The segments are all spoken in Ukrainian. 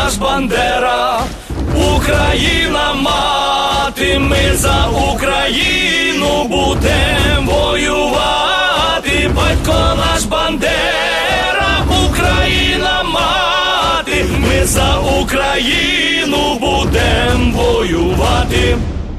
наш Бандера, Україна мати, ми за Україну будем воювати. Батько наш Бандера, Україна мати, ми за Україну будем воювати.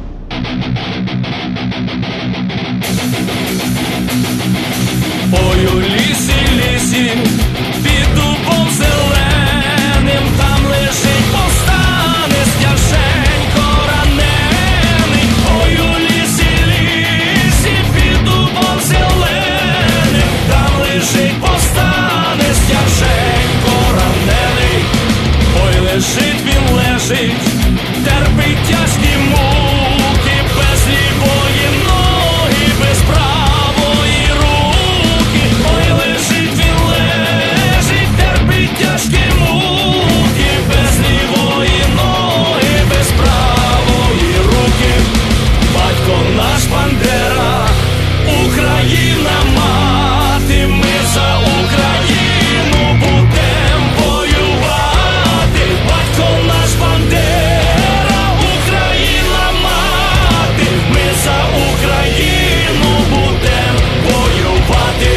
Ой, у лісі, лісі, під дубом зеленим, там лежить повстане стяженько ранений. Ой, у лісі, лісі, під дубом зеленим, там лежить повстане стяженько ранений. Ой, лежить він, лежить, терпить тяжкі муки, без лівої ноги, без правої руки. Ой, лежить він, лежить, терпить тяжкі муки, без лівої ноги, без правої руки. Батько наш Бандера, Україна мати, ми за Україну будем воювати. Батько наш Бандера, Україна мати, ми за Україну будем воювати.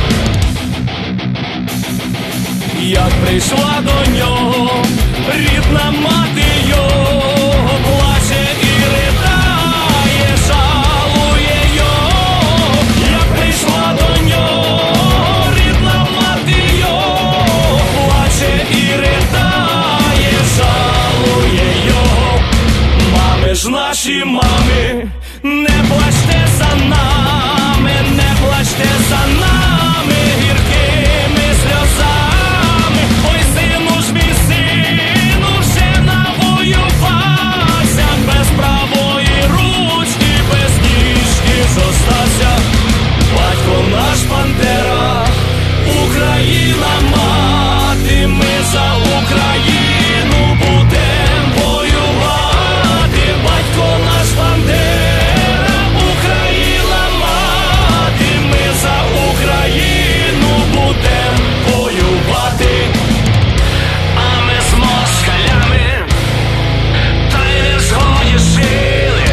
Як прийшла до нього рідна мати його, плаче і ридає, жалує його. Як прийшла до нього рідна мати його, плаче і ридає, жалує його. Мами ж наші, мами, не плачте за нами, не плачте за нами гіркими сльозами. Ой, сину ж мій, сину, вже навоювався, без правої ручки, без ніжки зостався. Батько наш Бандера, Україна мати, ми за Україну будем воювати. Батько наш Бандера, Україна мати, ми за Україну будем воювати. А ми з москалями та й не згодішили,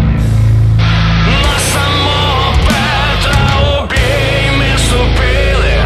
на самого Петра у бій ми вступили.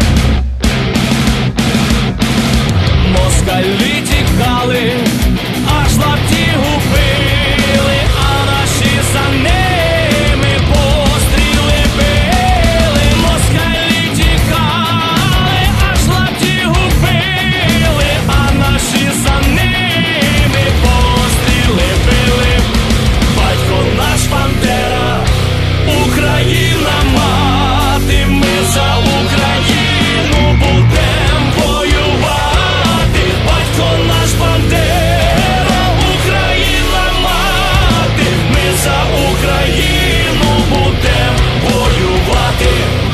Москалі тікали, аж лапті губили, а наші за ними постріли били. Москалі тікали, аж лапті губили, а наші за ними постріли били. Батько наш Бандера, Україна мати, ми за Україну будем воювати. Батько наш Бандера, Україна мати, ми за Україну будем воювати.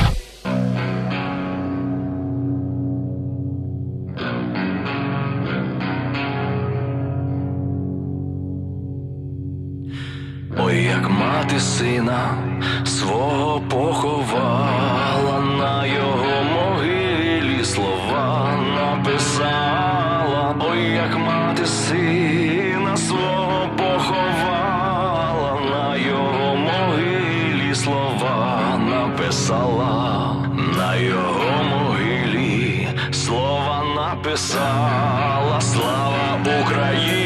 Ой, як мати сина свого поховала, на його могилі слова написала. Ой, як мати сина свого поховала, на його могилі слова написала. На його могилі слова написала. Слава Україні!